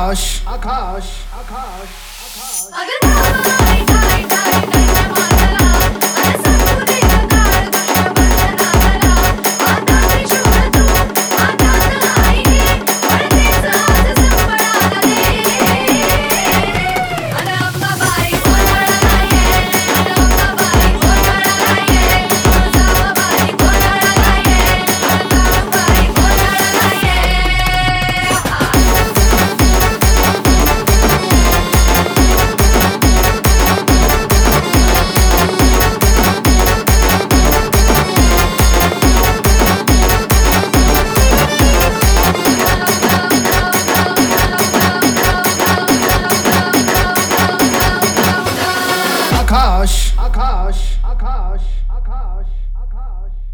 आकाश आकाश आकाश आकाश अगं ठाय ठाय ठाय दैन्य मातला अरे सांगू दे काळ दुष्ट बंधनाला आता त्रिशूळ तू हातात आईने पडतेच आज संपणाला दे अन अंबाबाई कोणाला ये अन अंबाबाई कोणाला ये तुळजाबाई कोणाला ये अन काळूबाई कोणाला ये आकाश आकाश आकाश आकाश आकाश